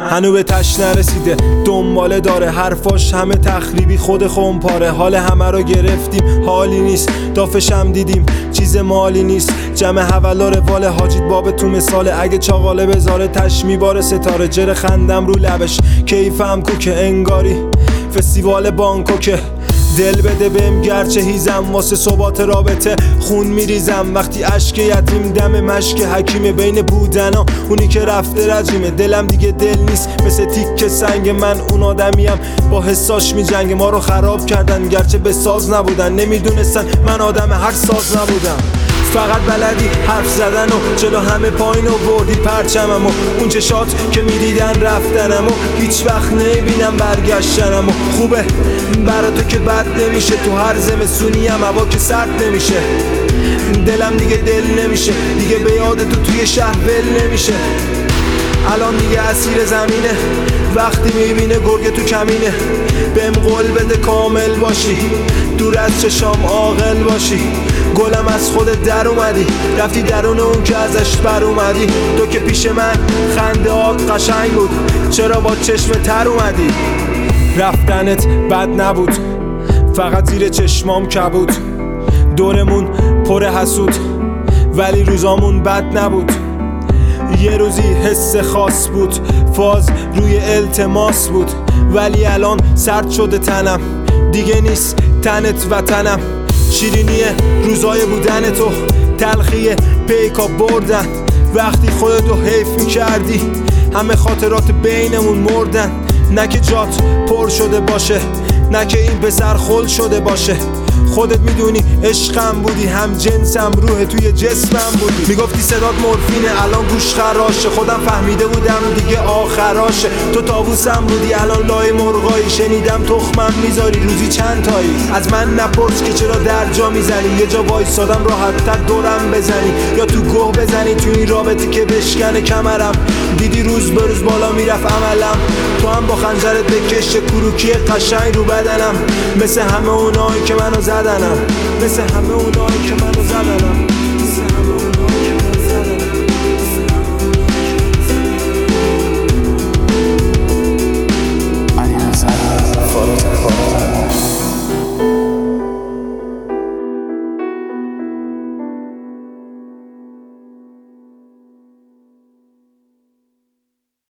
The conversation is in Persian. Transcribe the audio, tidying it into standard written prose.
هنو به تش نرسیده دنباله داره، حرفاش همه تخریبی خود خونپاره. حال همه رو گرفتیم حالی نیست، دافشم دیدیم چیز مالی نیست. جمع حوالا روال حاجید باب تو مثاله، اگه چاقاله بذاره تش میباره ستاره. جر خندم رو لبش کیفم کوکه، انگاری فستیوال بانکوکه. دل بده بهم گرچه هیزم، واسه ثبات رابطه خون میریزم. وقتی اشک یتیم دم مشک حکیمه، بین بودنا اونی که رفته رجیمه. دلم دیگه دل نیست مثل تیک سنگ، من اون آدمیم با حساش میجنگه. ما رو خراب کردن گرچه به ساز نبودن، نمیدونستن من آدم هر ساز نبودم. فقط بلدی حرف زدن و جلو همه پایین و بردی پرچمم و اون چشات که میدیدن رفتنم و هیچ وقت نمیبینم برگشتنم. و خوبه برا تو که بد نمیشه، تو هر زمستونیم هوا که سرد نمیشه. دلم دیگه دل نمیشه، دیگه به یاد تو توی شهر ول نمیشه. الان دیگه اسیر زمینه، وقتی میبینه گرگ تو کمینه. بهم قول بده کامل باشی، دور از چشام عاقل باشی. گلم از خودت در اومدی، رفتی درون اون که ازش بر اومدی. تو که پیش من خنده آت قشنگ بود، چرا با چشم تر اومدی؟ رفتنت بد نبود، فقط زیر چشمام کبود. دورمون پر حسود ولی روزامون بد نبود. یه روزی حس خاص بود، فاز روی التماس بود. ولی الان سرد شده تنم، دیگه نیست تنت وطنم. شیرینی روزای بودن تو، تلخی پیکا بردن. وقتی خودتو حیف میکردی همه خاطرات بینمون مردن. نه که جات پر شده باشه، نه که این پسر خل شده باشه. خودت میدونی عشقم بودی، هم جنسم، روح توی جسمم بودی. میگفتی صدات مورفینه الان گوش خراشه، خودم فهمیده بودم دیگه آخراشه. تو طاووسم بودی الان لای مرغایی، شنیدم تخمم میذاری روزی چند تایی. از من نپرس که چرا در جا میزنی، یه جا وایسادم راحت‌تر دورم بزنی یا تو گوه بزنی تو این رابطه که بشکنه کمرم. دیدی روز به روز بالا میرفت عملم، تو هم با خنجرت بکش کروکی قشنگ رو بدنم. مثل همه اونایی که منو زدنم، مثل همه اونایی که منو زدنم.